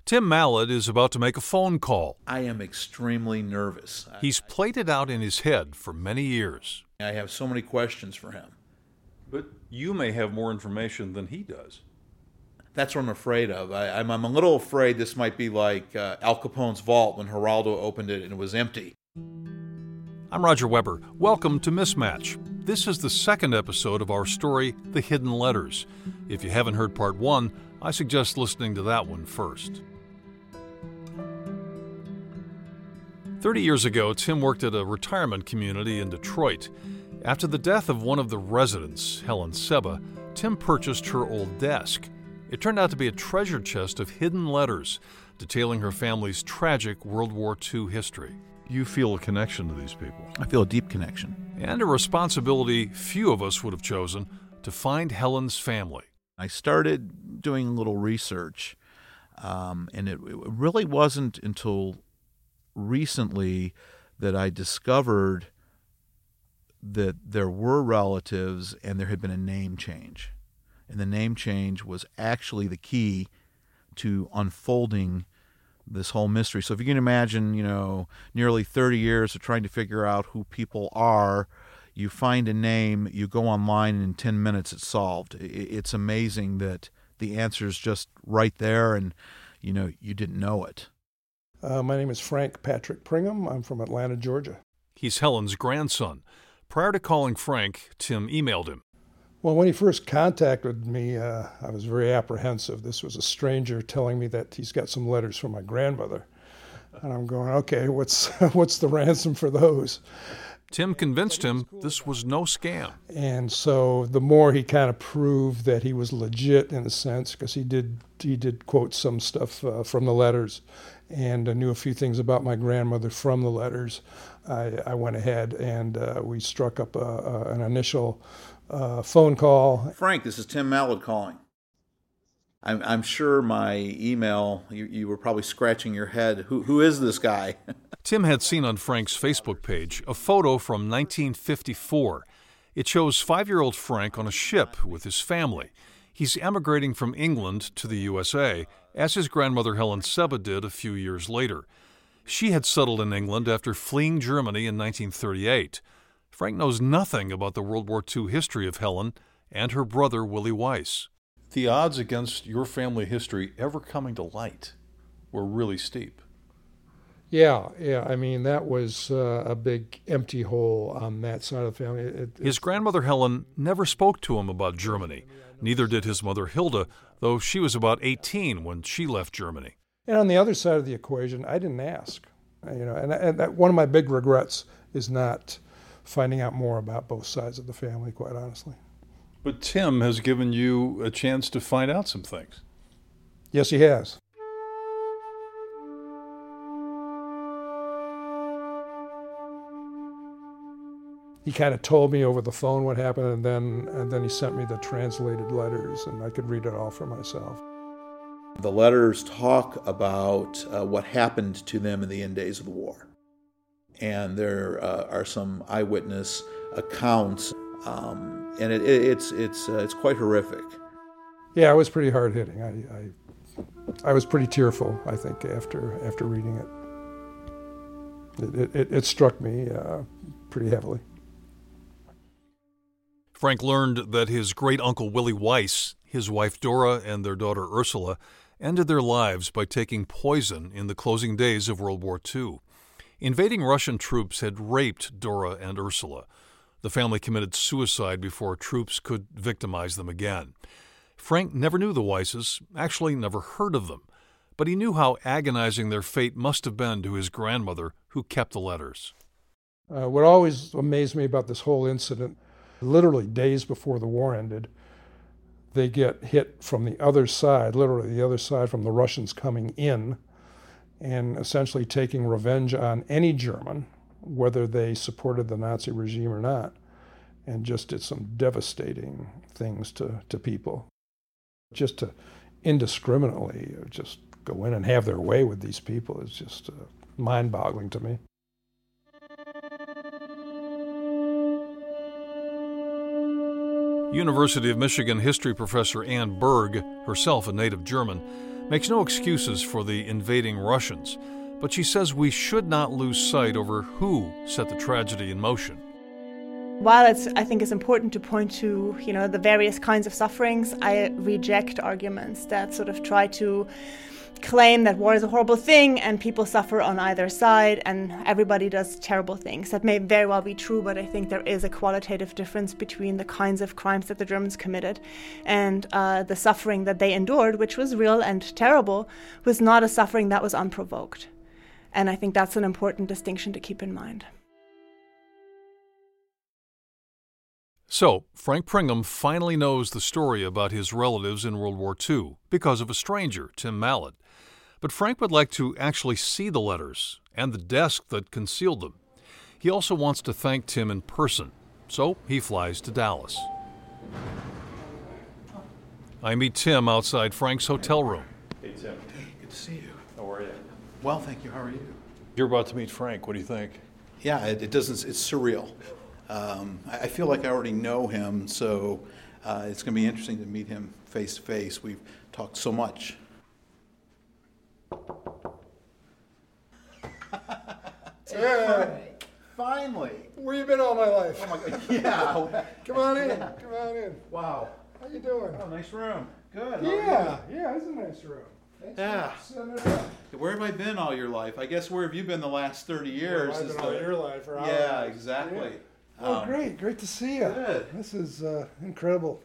Tim Mallett is about to make a phone call. I am extremely nervous. He's played it out in his head for many years. I have so many questions for him. But you may have more information than he does. That's what I'm afraid of. I'm a little afraid this might be like Al Capone's vault when Geraldo opened it and it was empty. I'm Roger Weber. Welcome to Mismatch. This is the second episode of our story, The Hidden Letters. If you haven't heard part one, I suggest listening to that one first. 30 years ago, Tim worked at a retirement community in Detroit. After the death of one of the residents, Helen Seba, Tim purchased her old desk. It turned out to be a treasure chest of hidden letters detailing her family's tragic World War II history. You feel a connection to these people. I feel a deep connection. And a responsibility few of us would have chosen to find Helen's family. I started doing a little research, and it really wasn't until recently that I discovered that there were relatives and there had been a name change. And the name change was actually the key to unfolding this whole mystery. So if you can imagine, nearly 30 years of trying to figure out who people are, you find a name, you go online, and in 10 minutes it's solved. It's amazing that the answer is just right there and, you didn't know it. My name is Frank Patrick Pringham. I'm from Atlanta, Georgia. He's Helen's grandson. Prior to calling Frank, Tim emailed him. Well, when he first contacted me, I was very apprehensive. This was a stranger telling me that he's got some letters from my grandmother. And I'm going, okay, what's the ransom for those? Tim convinced him this was no scam. And so the more he kind of proved that he was legit in a sense, because he did quote some stuff from the letters, and I knew a few things about my grandmother from the letters. I went ahead and we struck up an initial phone call. Frank, this is Tim Mallett calling. I'm sure my email, you were probably scratching your head. Who is this guy? Tim had seen on Frank's Facebook page a photo from 1954. It shows 5-year-old Frank on a ship with his family. He's emigrating from England to the USA, as his grandmother Helen Seba did a few years later. She had settled in England after fleeing Germany in 1938. Frank knows nothing about the World War II history of Helen and her brother Willie Weiss. The odds against your family history ever coming to light were really steep. Yeah. I mean, that was a big empty hole on that side of the family. His grandmother Helen never spoke to him about Germany. Neither did his mother Hilda, though she was about 18 when she left Germany. And on the other side of the equation, I didn't ask. And that one of my big regrets is not finding out more about both sides of the family, quite honestly. But Tim has given you a chance to find out some things. Yes, he has. He kind of told me over the phone what happened, and then he sent me the translated letters, and I could read it all for myself. The letters talk about what happened to them in the end days of the war. And there are some eyewitness accounts, and it's quite horrific. Yeah, it was pretty hard hitting. I was pretty tearful, I think, after reading it. It struck me pretty heavily. Frank learned that his great-uncle Willie Weiss, his wife Dora, and their daughter Ursula ended their lives by taking poison in the closing days of World War II. Invading Russian troops had raped Dora and Ursula. The family committed suicide before troops could victimize them again. Frank never knew the Weisses, actually never heard of them, but he knew how agonizing their fate must have been to his grandmother, who kept the letters. What always amazed me about this whole incident, literally days before the war ended, they get hit from the other side, literally the other side from the Russians coming in, and essentially taking revenge on any German, whether they supported the Nazi regime or not, and just did some devastating things to people. Just to indiscriminately just go in and have their way with these people is just mind-boggling to me. University of Michigan history professor Ann Berg, herself a native German, makes no excuses for the invading Russians, but she says we should not lose sight over who set the tragedy in motion. While I think it's important to point to, the various kinds of sufferings, I reject arguments that sort of try to claim that war is a horrible thing and people suffer on either side and everybody does terrible things. That may very well be true, but I think there is a qualitative difference between the kinds of crimes that the Germans committed and the suffering that they endured, which was real and terrible, was not a suffering that was unprovoked. And I think that's an important distinction to keep in mind. So, Frank Pringham finally knows the story about his relatives in World War II because of a stranger, Tim Mallett. But Frank would like to actually see the letters and the desk that concealed them. He also wants to thank Tim in person, so he flies to Dallas. I meet Tim outside Frank's hotel room. Hey, Tim. Hey, good to see you. How are you? Well, thank you. How are you? You're about to meet Frank. What do you think? Yeah, it doesn't. It's surreal. I feel like I already know him, so it's going to be interesting to meet him face to face. We've talked so much. Yeah. Finally. Where you been all my life? Oh my God. Yeah. Come on in. Come on in. Wow. How you doing? Oh, nice room. Good. Yeah, it's a nice room. Thanks Yeah. for setting it up. Where have I been all your life? I guess where have you been the last 30 years? I've is been all your life for hours. Yeah, exactly. Yeah. Oh, great to see you. Good. This is incredible.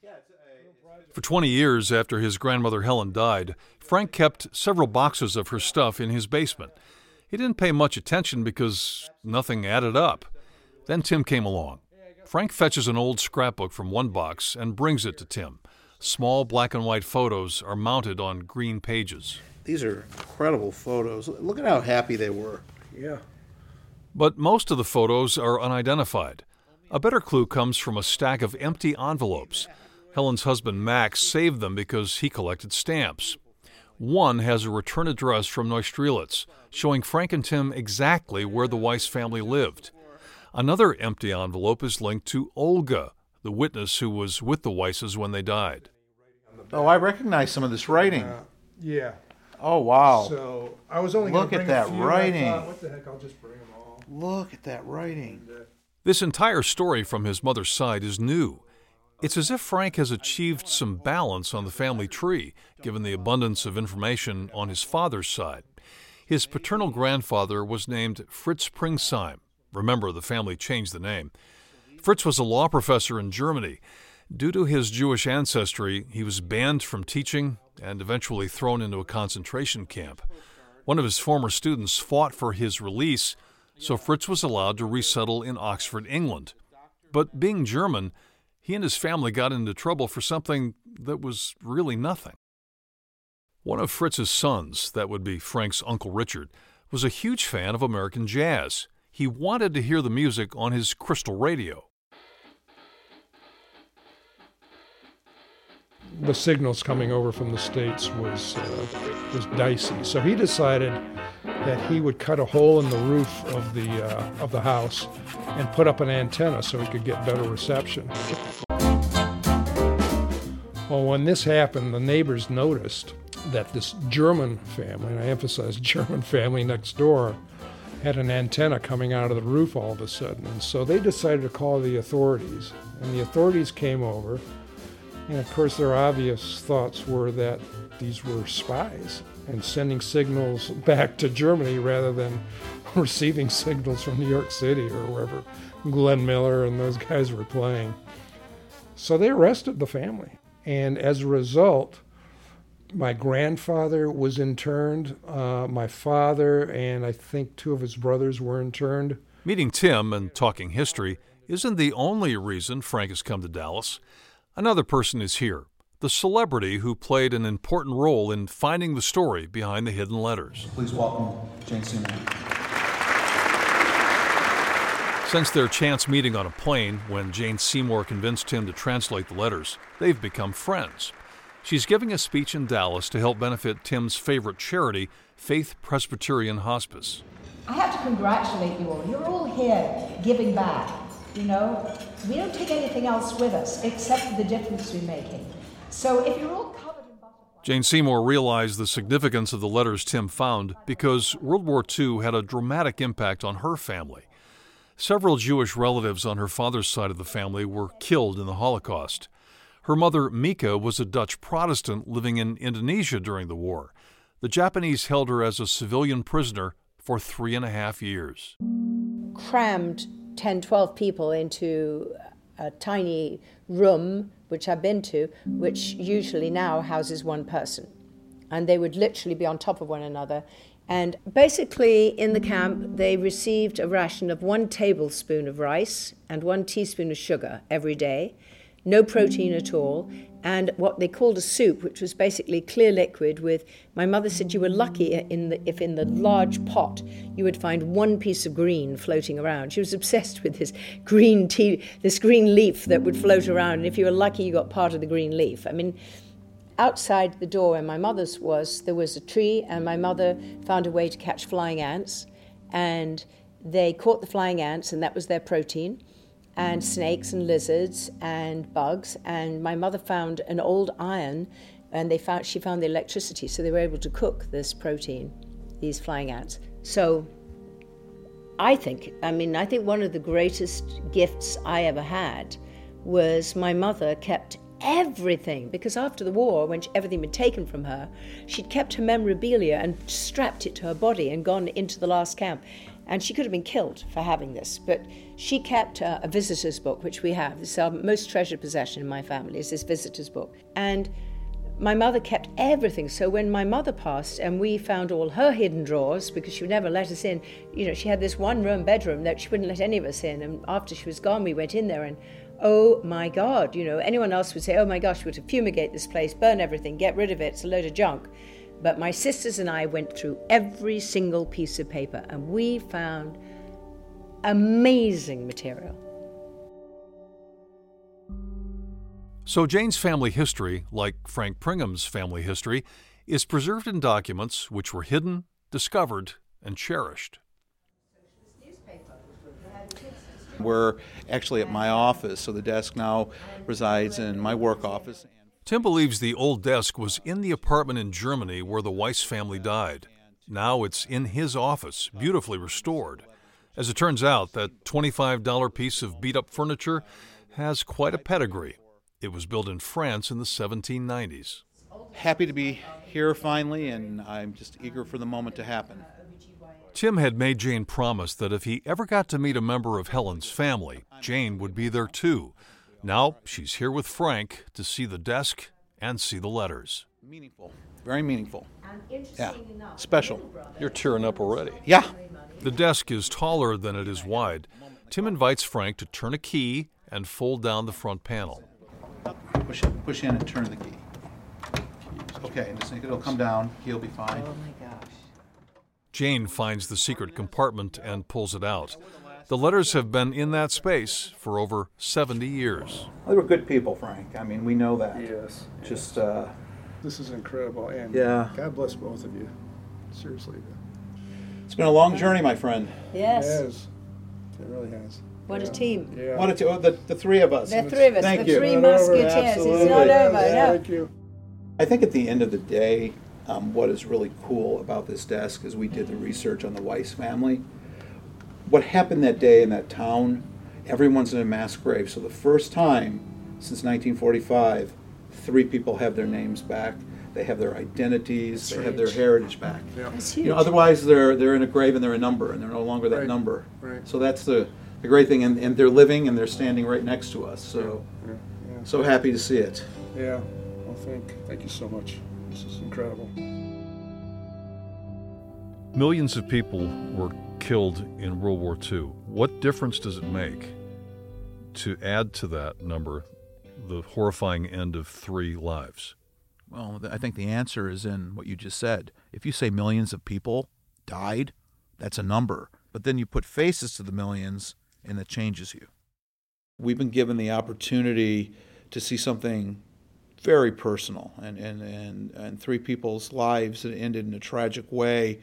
For 20 years after his grandmother Helen died, Frank kept several boxes of her stuff in his basement. He didn't pay much attention because nothing added up. Then Tim came along. Frank fetches an old scrapbook from one box and brings it to Tim. Small black and white photos are mounted on green pages. These are incredible photos. Look at how happy they were. Yeah. But most of the photos are unidentified. A better clue comes from a stack of empty envelopes. Helen's husband Max saved them because he collected stamps. One has a return address from Neustrelitz, showing Frank and Tim exactly where the Weiss family lived. Another empty envelope is linked to Olga, the witness who was with the Weisses when they died. Oh, I recognize some of this writing. Yeah. Oh, wow. So I was only going Look to at bring that a few. writing. I thought, what the heck, I'll just bring them all. Look at that writing. This entire story from his mother's side is new. It's as if Frank has achieved some balance on the family tree, given the abundance of information on his father's side. His paternal grandfather was named Fritz Pringsheim. Remember, the family changed the name. Fritz was a law professor in Germany. Due to his Jewish ancestry, he was banned from teaching and eventually thrown into a concentration camp. One of his former students fought for his release, so Fritz was allowed to resettle in Oxford, England. But being German, he and his family got into trouble for something that was really nothing. One of Fritz's sons, that would be Frank's Uncle Richard, was a huge fan of American jazz. He wanted to hear the music on his crystal radio. The signals coming over from the States was dicey. So he decided that he would cut a hole in the roof of the house and put up an antenna so he could get better reception. Well, when this happened, the neighbors noticed that this German family, and I emphasize German family next door, had an antenna coming out of the roof all of a sudden. And so they decided to call the authorities. And the authorities came over. And of course, their obvious thoughts were that these were spies and sending signals back to Germany rather than receiving signals from New York City or wherever Glenn Miller and those guys were playing. So they arrested the family. And as a result, my grandfather was interned, my father and I think two of his brothers were interned. Meeting Tim and talking history isn't the only reason Frank has come to Dallas. Another person is here, the celebrity who played an important role in finding the story behind the hidden letters. Please welcome Jane Seymour. Since their chance meeting on a plane when Jane Seymour convinced him to translate the letters, they've become friends. She's giving a speech in Dallas to help benefit Tim's favorite charity, Faith Presbyterian Hospice. I have to congratulate you all. You're all here giving back. You know, we don't take anything else with us except for the difference we're making. So if you're all covered in butterflies... Jane Seymour realized the significance of the letters Tim found because World War II had a dramatic impact on her family. Several Jewish relatives on her father's side of the family were killed in the Holocaust. Her mother, Mika, was a Dutch Protestant living in Indonesia during the war. The Japanese held her as a civilian prisoner for 3.5 years. Crammed 10, 12 people into a tiny room, which I've been to, which usually now houses one person. And they would literally be on top of one another. And basically, in the camp, they received a ration of 1 tablespoon of rice and 1 teaspoon of sugar every day, no protein at all, and what they called a soup, which was basically clear liquid with, my mother said you were lucky if in the large pot you would find 1 piece of green floating around. She was obsessed with this green leaf that would float around, and if you were lucky you got part of the green leaf. I mean, outside the door where my mother's was, there was a tree, and my mother found a way to catch flying ants, and they caught the flying ants, and that was their protein, and snakes and lizards and bugs. And my mother found an old iron, and she found the electricity, so they were able to cook this protein, these flying ants. So I think one of the greatest gifts I ever had was my mother kept everything, because after the war, when everything had been taken from her, she'd kept her memorabilia and strapped it to her body and gone into the last camp. And she could have been killed for having this, but she kept a visitor's book, which we have. This is our most treasured possession in my family, is this visitor's book. And my mother kept everything. So when my mother passed and we found all her hidden drawers, because she would never let us in, she had this 1-room bedroom that she wouldn't let any of us in. And after she was gone, we went in there and, oh my God, anyone else would say, oh my gosh, we would fumigate this place, burn everything, get rid of it, it's a load of junk. But my sisters and I went through every single piece of paper, and we found amazing material. So Jane's family history, like Frank Pringham's family history, is preserved in documents which were hidden, discovered, and cherished. We're actually at my office, so the desk now resides in my work office. Tim believes the old desk was in the apartment in Germany where the Weiss family died. Now it's in his office, beautifully restored. As it turns out, that $25 piece of beat-up furniture has quite a pedigree. It was built in France in the 1790s. Happy to be here finally, and I'm just eager for the moment to happen. Tim had made Jane promise that if he ever got to meet a member of Helen's family, Jane would be there too. Now she's here with Frank to see the desk and see the letters. Meaningful, very meaningful. Yeah, special. You're tearing up already. Yeah. The desk is taller than it is wide. Tim invites Frank to turn a key and fold down the front panel. Push in and turn the key. Okay, and just think it'll come down. He'll be fine. Oh my gosh. Jane finds the secret compartment and pulls it out. The letters have been in that space for over 70 years. They were good people, Frank. I mean, we know that. Yes. Just, This is incredible, and yeah. God bless both of you. Seriously. It's been a long journey, my friend. Yes. It has. It really has. What a team. Yeah. The 3 of us. The 3 of us, Thank the you. 3 Not over. musketeers. Absolutely. It's not over, Yeah, no. thank you. I think at the end of the day, what is really cool about this desk is we did the research on the Weiss family. What happened that day in that town, everyone's in a mass grave. So the first time since 1945, 3 people have their names back. They have their identities. They have their heritage back. Yeah. That's huge. Otherwise, they're in a grave and they're a number, and they're no longer that Right. number. Right. So that's the great thing, and they're living and they're standing right next to us. So Yeah. so happy to see it. Yeah. Well, thank you so much. This is incredible. Millions of people were killed in World War II. What difference does it make to add to that number the horrifying end of 3 lives? Well, I think the answer is in what you just said. If you say millions of people died, that's a number. But then you put faces to the millions, and it changes you. We've been given the opportunity to see something very personal, and 3 people's lives that ended in a tragic way.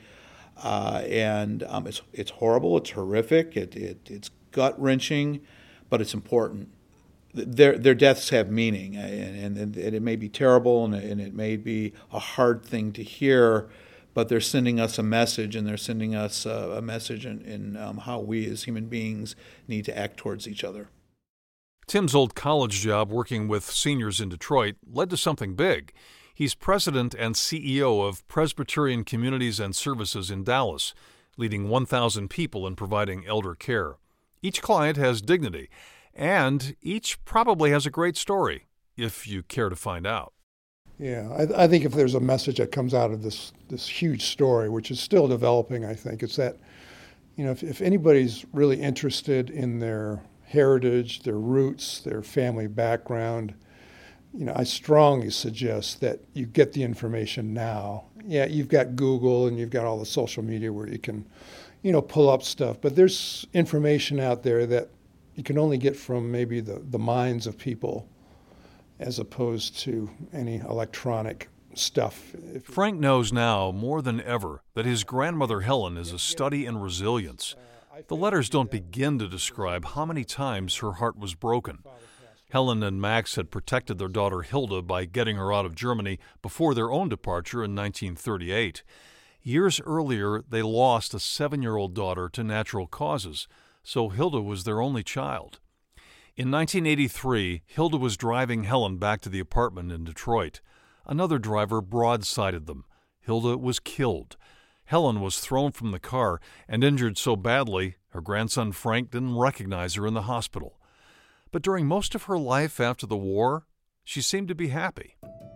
It's horrible, it's horrific, it's gut-wrenching, but it's important. their deaths have meaning, and it may be terrible, and it may be a hard thing to hear, but they're sending us a message, and they're sending us a message in how we as human beings need to act towards each other. Tim's old college job working with seniors in Detroit led to something big. He's president and CEO of Presbyterian Communities and Services in Dallas, leading 1,000 people in providing elder care. Each client has dignity, and each probably has a great story, if you care to find out. Yeah, I think if there's a message that comes out of this huge story, which is still developing, I think, it's that, if anybody's really interested in their heritage, their roots, their family background, I strongly suggest that you get the information now. Yeah, you've got Google and you've got all the social media where you can, pull up stuff, but there's information out there that you can only get from maybe the minds of people as opposed to any electronic stuff. Frank knows now more than ever that his grandmother Helen is a study in resilience. The letters don't begin to describe how many times her heart was broken. Helen and Max had protected their daughter Hilda by getting her out of Germany before their own departure in 1938. Years earlier, they lost a 7-year-old daughter to natural causes, so Hilda was their only child. In 1983, Hilda was driving Helen back to the apartment in Detroit. Another driver broadsided them. Hilda was killed. Helen was thrown from the car and injured so badly, her grandson Frank didn't recognize her in the hospital. But during most of her life after the war, she seemed to be happy.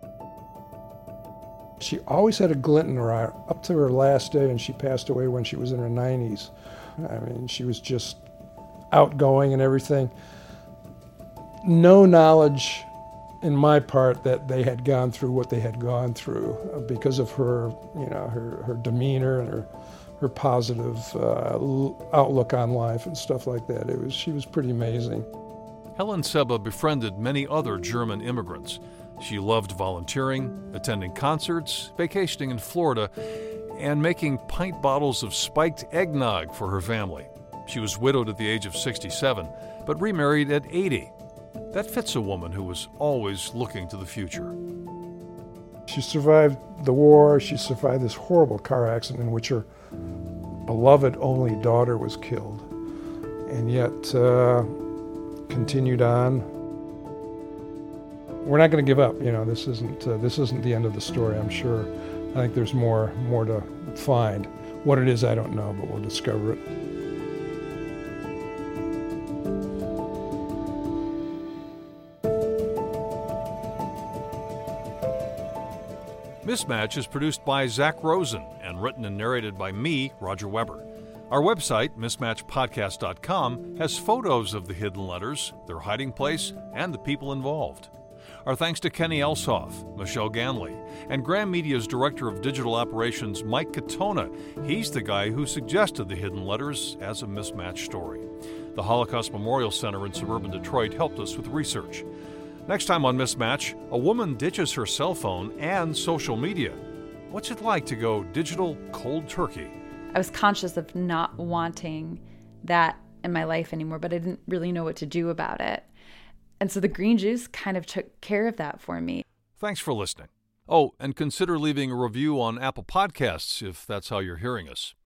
She always had a glint in her eye up to her last day, and she passed away when she was in her 90s. I mean, she was just outgoing and everything. No knowledge in my part that they had gone through what they had gone through because of her, her demeanor and her positive outlook on life and stuff like that. She was pretty amazing. Helen Seba befriended many other German immigrants. She loved volunteering, attending concerts, vacationing in Florida, and making pint bottles of spiked eggnog for her family. She was widowed at the age of 67, but remarried at 80. That fits a woman who was always looking to the future. She survived the war. She survived this horrible car accident in which her beloved only daughter was killed, and yet continued on. We're not going to give up. This isn't the end of the story, I'm sure. I think there's more to find. What it is, I don't know, but we'll discover it. Mismatch is produced by Zach Rosen and written and narrated by me, Roger Weber. Our website, mismatchpodcast.com, has photos of the hidden letters, their hiding place, and the people involved. Our thanks to Kenny Elsoff, Michelle Ganley, and Graham Media's Director of Digital Operations, Mike Katona. He's the guy who suggested the hidden letters as a Mismatch story. The Holocaust Memorial Center in suburban Detroit helped us with research. Next time on Mismatch, a woman ditches her cell phone and social media. What's it like to go digital cold turkey? I was conscious of not wanting that in my life anymore, but I didn't really know what to do about it. And so the green juice kind of took care of that for me. Thanks for listening. Oh, and consider leaving a review on Apple Podcasts if that's how you're hearing us.